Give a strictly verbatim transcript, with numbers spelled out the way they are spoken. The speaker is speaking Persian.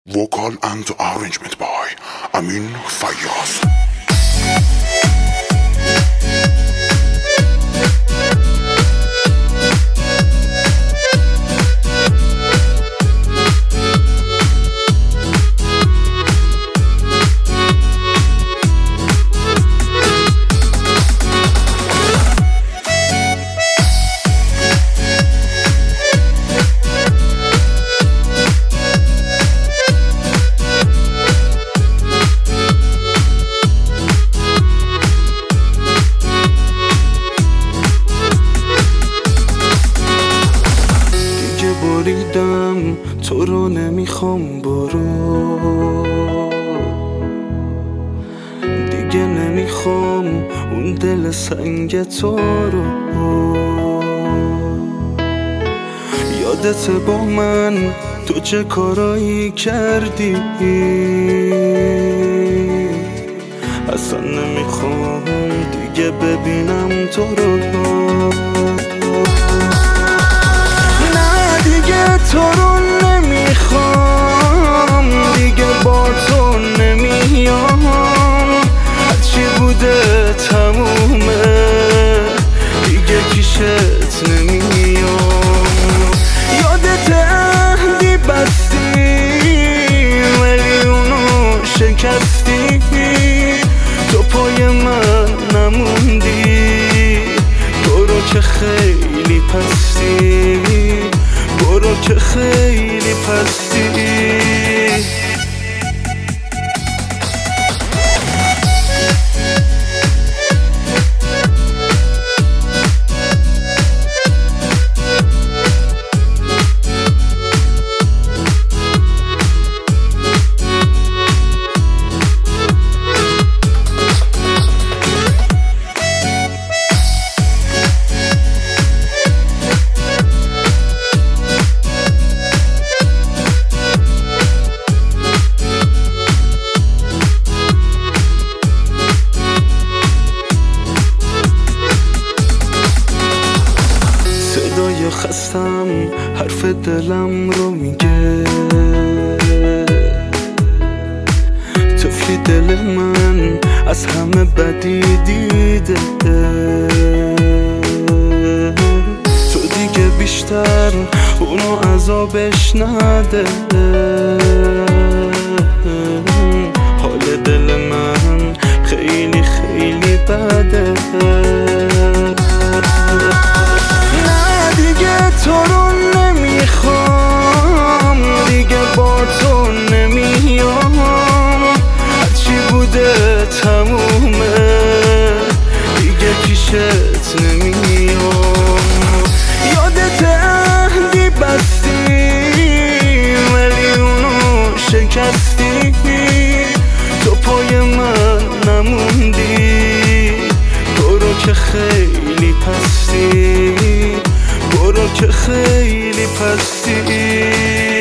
Vocal and arrangement by Amin Fayyaz. بریدم تو رو نمیخوام برو، دیگه نمیخوام اون دل سنگ تو رو. یادت با من تو چه کارایی کردی، اصلا نمیخوام دیگه ببینم تو رو. تو رو نمیخوام دیگه، با تو نمیام، هرچی بوده تمومه دیگه پیشت نمیام. یادت عهدی بستی ولی اونو شکستی، تو پای من نموندی، برو که خیلی پستی، برو که خیلی پستی. خستم حرف دلم رو میگه، طفلی دل من از همه بدی دیده، تو دیگه بیشتر اونو عذابش نده. حال دل من خیلی خیلی بده، تو رو نمیخوام دیگه، با تو نمیام، هرچی بوده تمومه دیگه پیشت نمیام. یادت عهدی بستی ولی اونو شکستی، تو پای من نموندی، برو که خیلی پستی، برو که خیلی پستی.